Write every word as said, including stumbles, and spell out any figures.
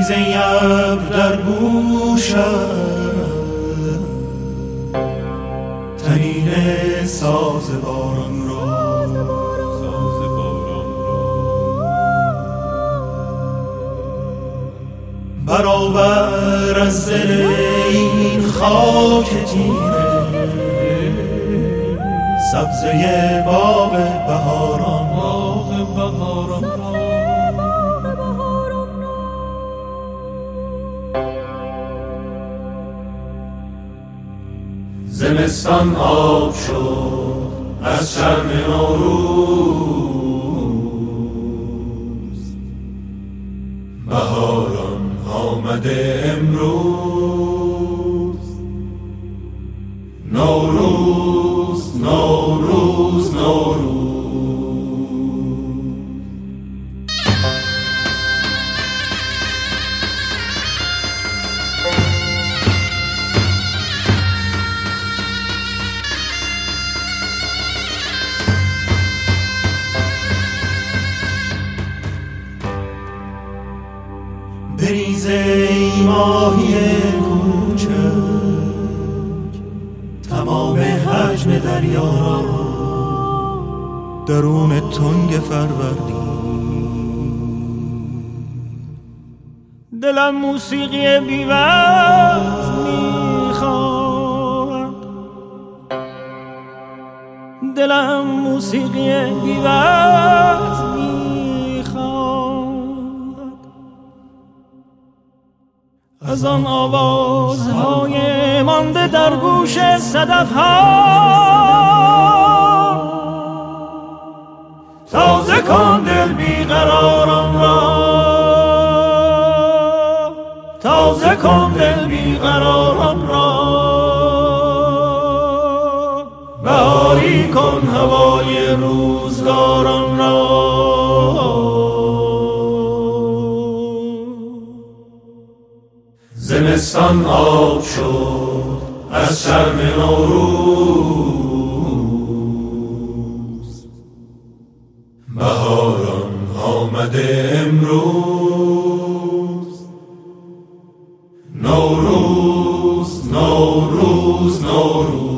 بریزه ابر در گوشم، طنین ساز باران را، ساز باران را برآور از دل این خاک تیره، سبزه باغ بهاران، باغ بهاران را. زمستان آب شد از شرم نوروز، بهاران آمده امروز. نوروز نوروز نوروز. بریز ای ماهی کوچک، تمام حجم دریا را درون تنگ فروردین. دلم موسیقی بی‌وزن میخواد، دلم موسیقی بی‌وزن از آن آوازهای مانده در گوش صدف‌ها. تازه کن دل بیقراران را، تازه کن دل بیقراران را. بهاری کن هوای روزگاران را. زمستان آب شد از شرم نوروز، بهاران آمده امروز. نوروز نوروز نوروز.